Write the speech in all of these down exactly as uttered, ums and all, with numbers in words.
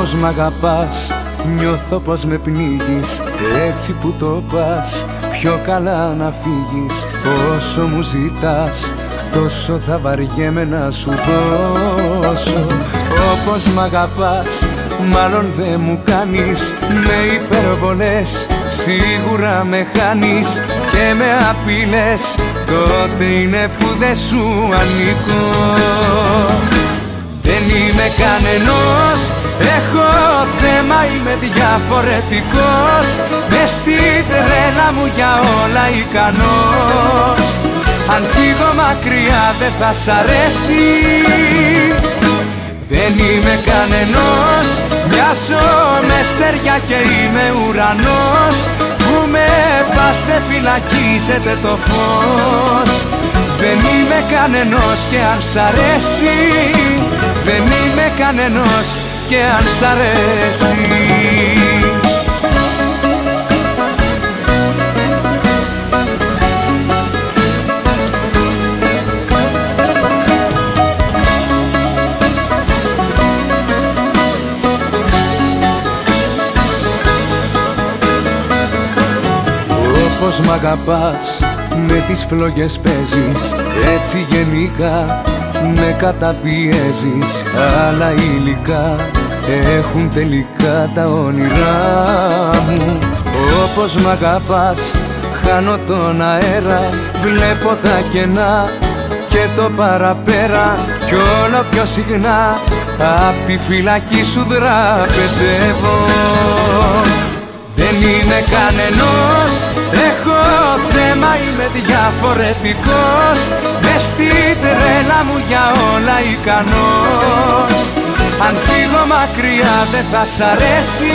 Όπως μ' αγαπάς, νιώθω πως με πνίγεις. Έτσι που το πας, πιο καλά να φύγεις. Όσο μου ζητάς, τόσο θα βαριέμαι να σου δώσω. Όπως μ' αγαπάς, μάλλον δεν μου κάνεις. Με υπερβολές σίγουρα με χάνεις. Και με απειλές, τότε είναι που δεν σου ανήκω. Δεν είμαι κανενός, έχω θέμα, είμαι διαφορετικός. Μες στη τρέλα μου για όλα ικανός. Αν φύγω μακριά δεν θα σ' αρέσει. Δεν είμαι κανενός, μοιάζω με στεριά και είμαι ουρανός. Που με πας δεν φυλακίζεται το φως. Δεν είμαι κανενός και αν σ' αρέσει. Δεν είμαι κανενός και αν σ' αρέσει. Όπως μ' αγαπάς, με τις φλόγες παίζεις. Έτσι γενικά με καταπιέζεις. Άλλα υλικά έχουν τελικά τα όνειρά μου. Όπως μ' αγαπάς, χάνω τον αέρα. Βλέπω τα κενά και το παραπέρα. Κι όλο πιο συχνά απ' τη φυλακή σου δραπετεύω. Δεν είμαι κανενός, έχω θέμα, είμαι διαφορετικός. Μες στη τρέλα μου για όλα ικανός. Αν φύγω μακριά δεν θα σ' αρέσει.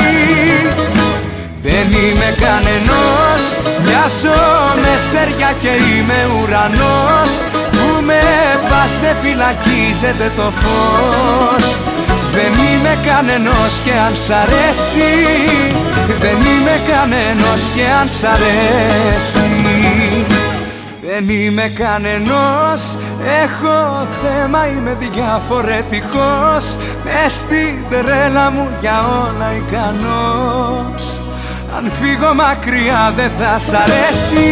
Δεν είμαι κανενός, μοιάζω με στεριά και είμαι ουρανός. Που με πας δεν φυλακίζεται το φως. Δεν είμαι κανενός και αν σ' αρέσει. Δεν είμαι κανενός και αν σ' αρέσει. Δεν είμαι κανενός, έχω θέμα, είμαι διαφορετικός. Μες στην τρέλα μου για όλα ικανός. Αν φύγω μακριά δεν θα σ' αρέσει.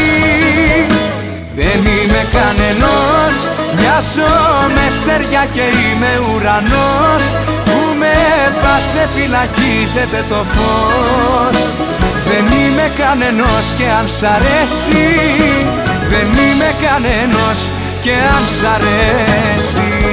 Δεν είμαι κανενός, μοιάζω με στεριά και είμαι ουρανός. Που με πας δεν φυλακίζεται το φως. Δεν είμαι κανενός και αν σ' αρέσει. Δεν είμαι κανενός και αν σ' αρέσει.